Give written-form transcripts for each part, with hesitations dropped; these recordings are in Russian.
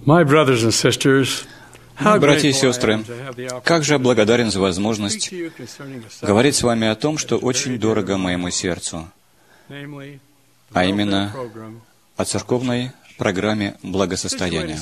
Братья и сестры, как же я благодарен за возможность говорить с вами о том, что очень дорого моему сердцу, а именно о церковной программе благосостояния.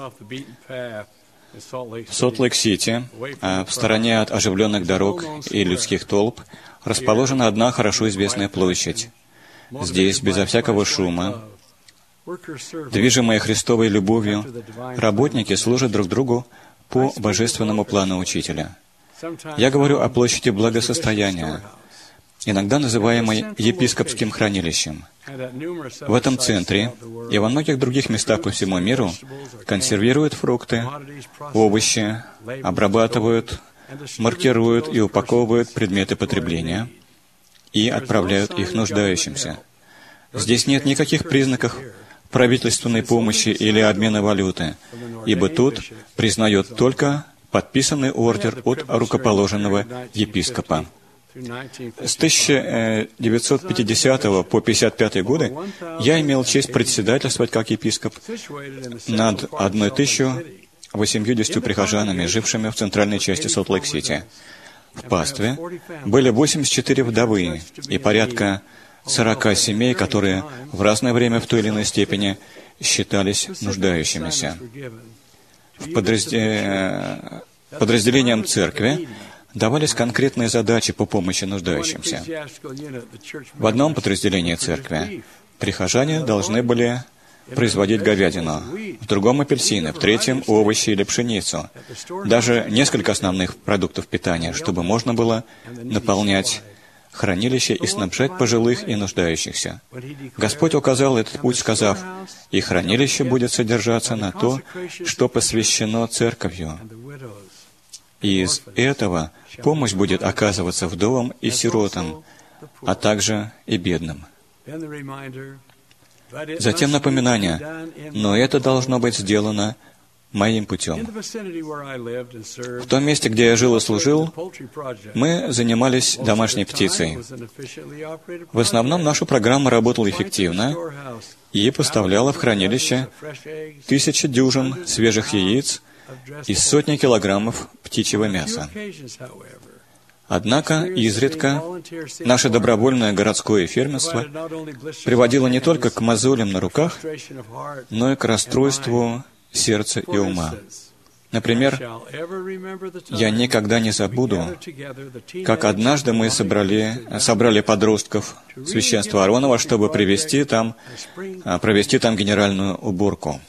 В Солт-Лейк-Сити, в стороне от оживленных дорог и людских толп, расположена одна хорошо известная площадь. Здесь, безо всякого шума, движимые Христовой любовью, работники служат друг другу по божественному плану Учителя. Я говорю о площади благосостояния, иногда называемой епископским хранилищем. В этом центре и во многих других местах по всему миру консервируют фрукты, овощи, обрабатывают, маркируют и упаковывают предметы потребления и отправляют их нуждающимся. Здесь нет никаких признаков правительственной помощи или обмена валюты, ибо тут признают только подписанный ордер от рукоположенного епископа. С 1950 по 1955 годы я имел честь председательствовать как епископ над 1080 прихожанами, жившими в центральной части Солт-Лейк-Сити. В пастве были 84 вдовы и порядка 40 семей, которые в разное время в той или иной степени считались нуждающимися. Подразделениям церкви давались конкретные задачи по помощи нуждающимся. В одном подразделении церкви прихожане должны были производить говядину, в другом — апельсины, в третьем — овощи или пшеницу, даже несколько основных продуктов питания, чтобы можно было наполнять хранилище и снабжать пожилых и нуждающихся. Господь указал этот путь, сказав: «И хранилище будет содержаться на то, что посвящено церковью». И из этого помощь будет оказываться вдовам и сиротам, а также и бедным. Затем напоминание: «Но это должно быть сделано моим путем». В том месте, где я жил и служил, мы занимались домашней птицей. В основном наша программа работала эффективно и поставляла в хранилище 1000 дюжин свежих яиц и сотни килограммов птичьего мяса. Однако, изредка, наше добровольное городское фермерство приводило не только к мозолям на руках, но и к расстройству сердца и ума. Например, я никогда не забуду, как однажды мы собрали подростков священства Ааронова, чтобы провести там генеральную уборку.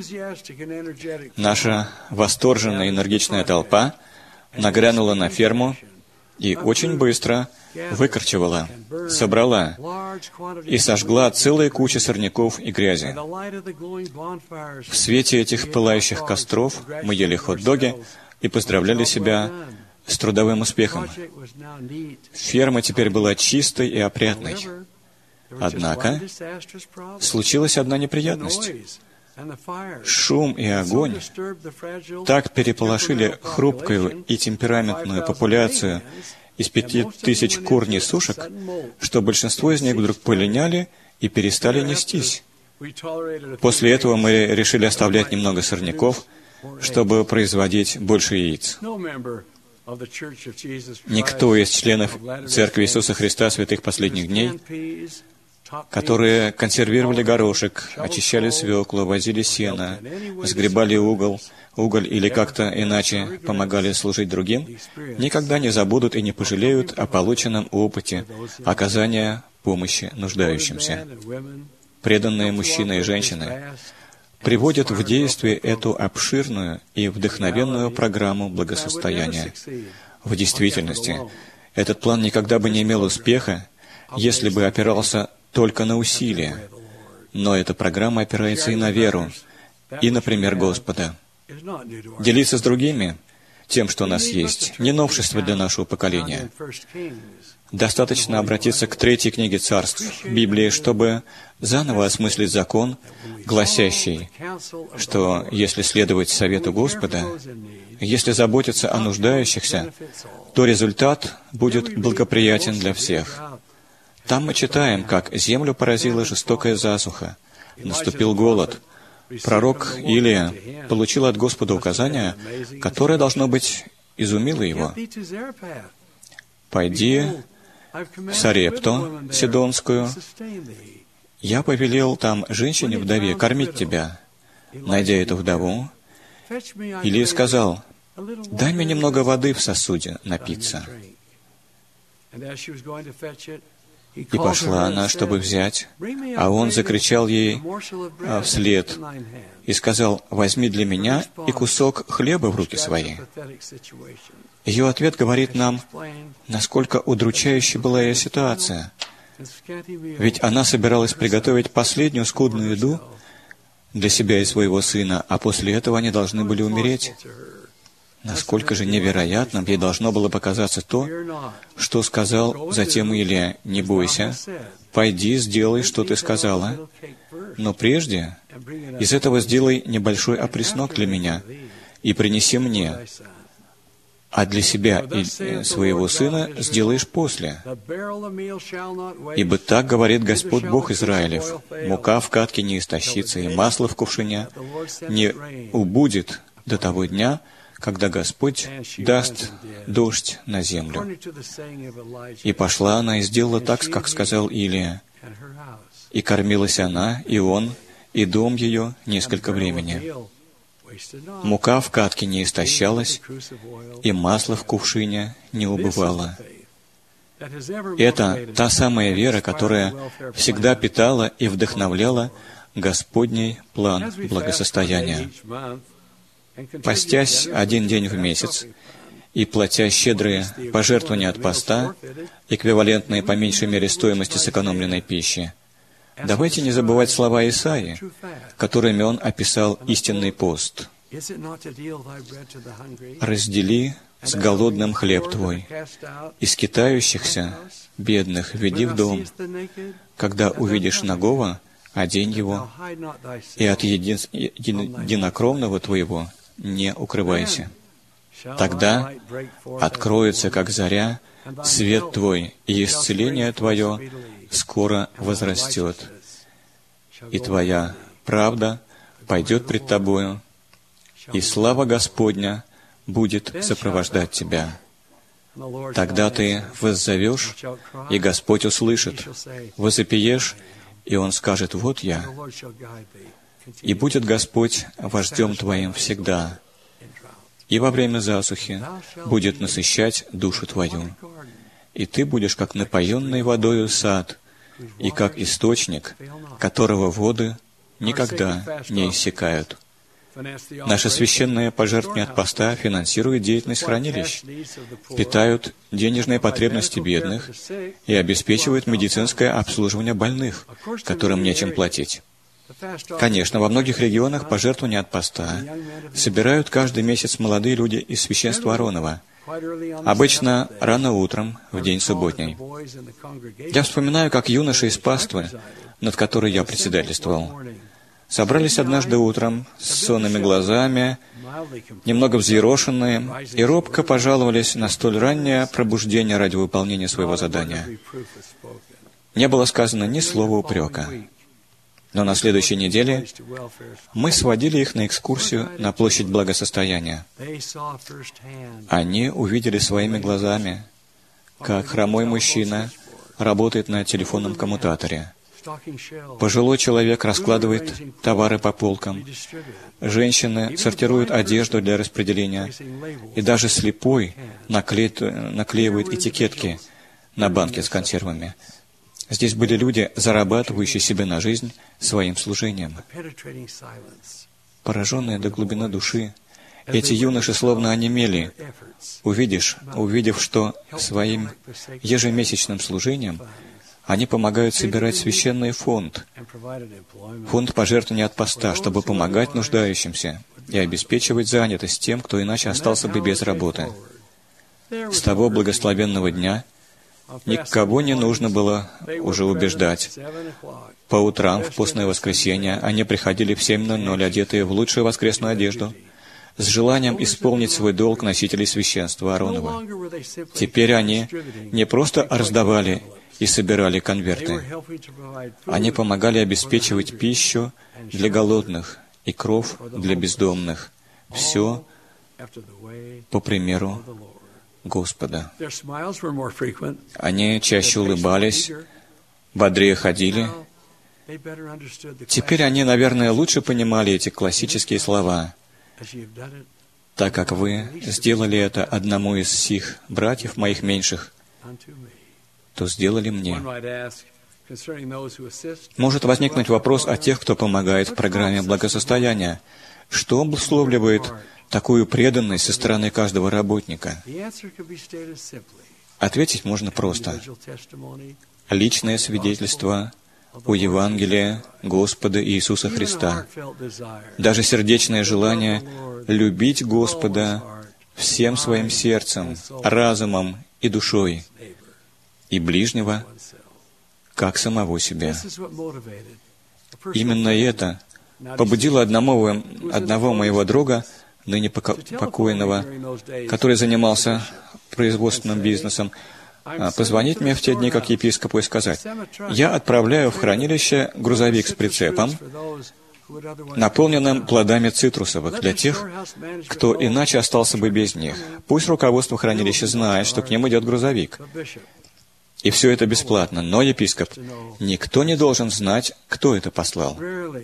Наша восторженная энергичная толпа нагрянула на ферму и очень быстро выкорчевала, собрала и сожгла целые кучи сорняков и грязи. В свете этих пылающих костров мы ели хот-доги и поздравляли себя с трудовым успехом. Ферма теперь была чистой и опрятной. Однако случилась одна неприятность. Шум и огонь так переполошили хрупкую и темпераментную популяцию из 5000 кур несушек, что большинство из них вдруг полиняли и перестали нестись. После этого мы решили оставлять немного сорняков, чтобы производить больше яиц. Никто из членов Церкви Иисуса Христа Святых Последних Дней, которые консервировали горошек, очищали свеклу, возили сено, сгребали уголь или как-то иначе помогали служить другим, никогда не забудут и не пожалеют о полученном опыте оказания помощи нуждающимся. Преданные мужчины и женщины приводят в действие эту обширную и вдохновенную программу благосостояния. В действительности, этот план никогда бы не имел успеха, если бы опирался только на усилия, но эта программа опирается и на веру, и на пример Господа. Делиться с другими тем, что у нас есть, не новшество для нашего поколения. Достаточно обратиться к 3 книге Царств Библии, чтобы заново осмыслить закон, гласящий, что если следовать совету Господа, если заботиться о нуждающихся, то результат будет благоприятен для всех. Там мы читаем, как землю поразила жестокая засуха, наступил голод, Пророк Илия получил от Господа указание, которое, должно быть, изумило его. «Пойди в Сарепту Сидонскую, я повелел там женщине-вдове кормить тебя». Найдя эту вдову, Илия сказал: «Дай мне немного воды в сосуде напиться». И пошла она, чтобы взять, а он закричал ей вслед и сказал: «Возьми для меня и кусок хлеба в руки свои». Ее ответ говорит нам, насколько удручающей была ее ситуация. Ведь она собиралась приготовить последнюю скудную еду для себя и своего сына, а после этого они должны были умереть. Насколько же невероятным ей должно было показаться то, что сказал затем Илия: «Не бойся, пойди, сделай, что ты сказала, но прежде из этого сделай небольшой опреснок для меня и принеси мне, а для себя и своего сына сделаешь после. Ибо так говорит Господь Бог Израилев: мука в катке не истощится, и масло в кувшине не убудет до того дня, когда Господь даст дождь на землю». И пошла она и сделала так, как сказал Илия. И кормилась она, и он, и дом ее несколько времени. Мука в катке не истощалась, и масло в кувшине не убывало. Это та самая вера, которая всегда питала и вдохновляла Господний план благосостояния. Постясь один день в месяц и платя щедрые пожертвования от поста, эквивалентные по меньшей мере стоимости сэкономленной пищи, давайте не забывать слова Исаии, которыми он описал истинный пост. «Раздели с голодным хлеб твой, и скитающихся, бедных, веди в дом. Когда увидишь нагого, одень его, и от единокровного твоего не укрывайся. Тогда откроется, как заря, свет твой, и исцеление твое скоро возрастет, и твоя правда пойдет пред тобою, и слава Господня будет сопровождать тебя. Тогда ты воззовешь, и Господь услышит, возопиешь, и Он скажет: вот я. И будет Господь вождем твоим всегда, и во время засухи будет насыщать душу твою. И ты будешь как напоенный водою сад, и как источник, которого воды никогда не иссякают». Наше священное пожертвование от поста финансирует деятельность хранилищ, питают денежные потребности бедных и обеспечивают медицинское обслуживание больных, которым нечем платить. Конечно, во многих регионах пожертвования от поста собирают каждый месяц молодые люди из священства Ааронова, обычно рано утром, в день субботний. Я вспоминаю, как юноши из паствы, над которой я председательствовал, собрались однажды утром с сонными глазами, немного взъерошенные, и робко пожаловались на столь раннее пробуждение ради выполнения своего задания. Не было сказано ни слова упрека. Но на следующей неделе мы сводили их на экскурсию на площадь благосостояния. Они увидели своими глазами, как хромой мужчина работает на телефонном коммутаторе. Пожилой человек раскладывает товары по полкам. Женщины сортируют одежду для распределения. И даже слепой наклеивает этикетки на банки с консервами. Здесь были люди, зарабатывающие себе на жизнь своим служением. Пораженные до глубины души, эти юноши словно онемели, увидев, что своим ежемесячным служением они помогают собирать священный фонд пожертвования от поста, чтобы помогать нуждающимся и обеспечивать занятость тем, кто иначе остался бы без работы. С того благословенного дня никого не нужно было уже убеждать. По утрам, в постное воскресенье, они приходили в 7:00, одетые в лучшую воскресную одежду, с желанием исполнить свой долг носителей священства Ааронова. Теперь они не просто раздавали и собирали конверты. Они помогали обеспечивать пищу для голодных и кров для бездомных. Все по примеру Господа. Они чаще улыбались, бодрее ходили. Теперь они, наверное, лучше понимали эти классические слова. Так как вы сделали это одному из сих братьев моих меньших, то сделали мне. Может возникнуть вопрос о тех, кто помогает в программе благосостояния. Что обусловливает такую преданность со стороны каждого работника? Ответить можно просто. Личное свидетельство о Евангелии Господа Иисуса Христа. Даже сердечное желание любить Господа всем своим сердцем, разумом и душой, и ближнего, как самого себя. Именно это побудило одного моего друга, ныне покойного, который занимался производственным бизнесом, позвонить мне в те дни как епископу и сказать: «Я отправляю в хранилище грузовик с прицепом, наполненным плодами цитрусовых, для тех, кто иначе остался бы без них. Пусть руководство хранилища знает, что к ним идет грузовик. И все это бесплатно. Но, епископ, никто не должен знать, кто это послал».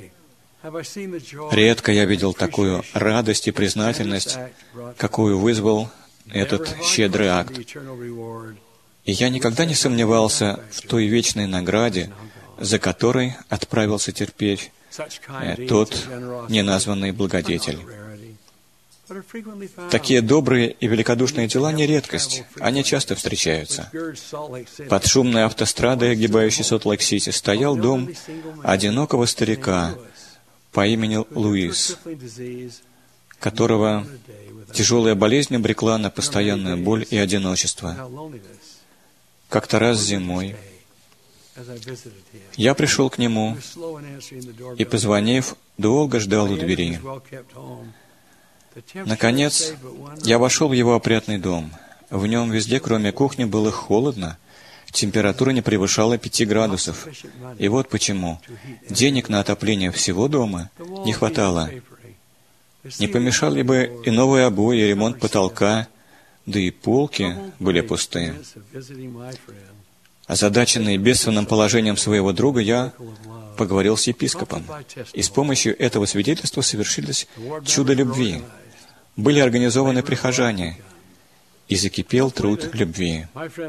Редко я видел такую радость и признательность, какую вызвал этот щедрый акт. И я никогда не сомневался в той вечной награде, за которой отправился терпеть тот неназванный благодетель. Такие добрые и великодушные дела не редкость, они часто встречаются. Под шумной автострадой, огибающей Солт-Лейк-Сити, стоял дом одинокого старика по имени Луис, которого тяжелая болезнь обрекла на постоянную боль и одиночество. Как-то раз зимой я пришел к нему и, позвонив, долго ждал у двери. Наконец, я вошел в его опрятный дом. В нем везде, кроме кухни, было холодно. Температура не превышала 5 градусов. И вот почему. Денег на отопление всего дома не хватало. Не помешали бы и новые обои, и ремонт потолка, да и полки были пусты. Озадаченный бедственным положением своего друга, я поговорил с епископом, и с помощью этого свидетельства совершилось чудо любви. Были организованы прихожане, и закипел труд любви.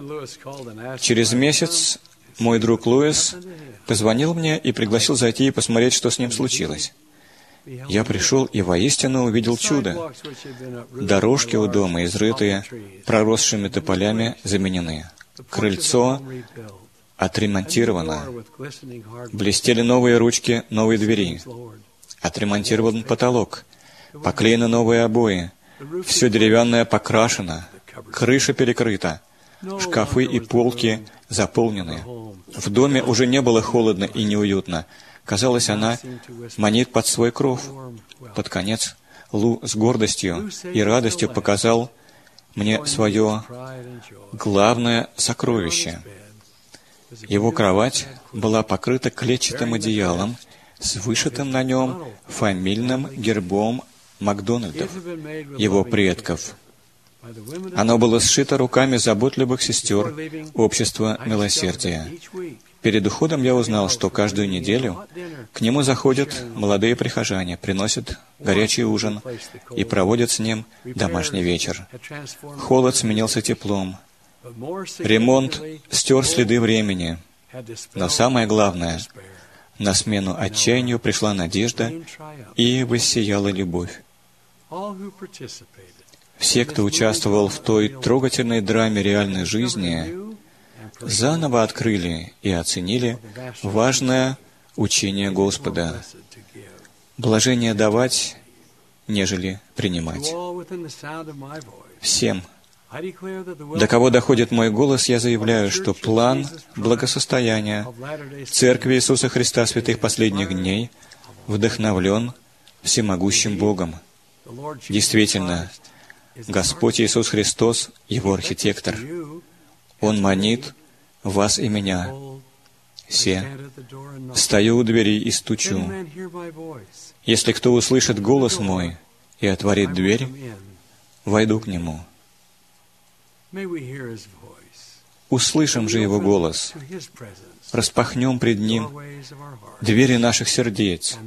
Через месяц мой друг Луис позвонил мне и пригласил зайти и посмотреть, что с ним случилось. Я пришел и воистину увидел чудо. Дорожки у дома, изрытые проросшими тополями, заменены. Крыльцо отремонтировано. Блестели новые ручки новой двери. Отремонтирован потолок. Поклеены новые обои. Все деревянное покрашено. Крыша перекрыта. Шкафы и полки заполнены. В доме уже не было холодно и неуютно. Казалось, она манит под свой кров. Под конец Лу с гордостью и радостью показал мне свое главное сокровище. Его кровать была покрыта клетчатым одеялом с вышитым на нем фамильным гербом Макдональдов, его предков. Оно было сшито руками заботливых сестер Общества Милосердия. Перед уходом я узнал, что каждую неделю к нему заходят молодые прихожане, приносят горячий ужин и проводят с ним домашний вечер. Холод сменился теплом. Ремонт стер следы времени. Но самое главное, на смену отчаянию пришла надежда и воссияла любовь. Все, кто участвовал в той трогательной драме реальной жизни, заново открыли и оценили важное учение Господа. Блажение давать, нежели принимать. Всем, до кого доходит мой голос, я заявляю, что план благосостояния Церкви Иисуса Христа Святых Последних Дней вдохновлен всемогущим Богом. Действительно, Господь Иисус Христос, Его архитектор. Он манит вас и меня. Стою у двери и стучу. Если кто услышит голос мой и отворит дверь, войду к нему. Услышим же Его голос, распахнем пред Ним двери наших сердец,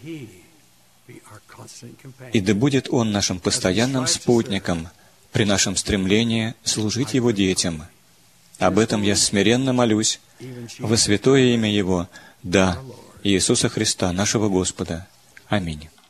и да будет Он нашим постоянным спутником при нашем стремлении служить Его детям. Об этом я смиренно молюсь во святое имя Его, да, Иисуса Христа, нашего Господа. Аминь.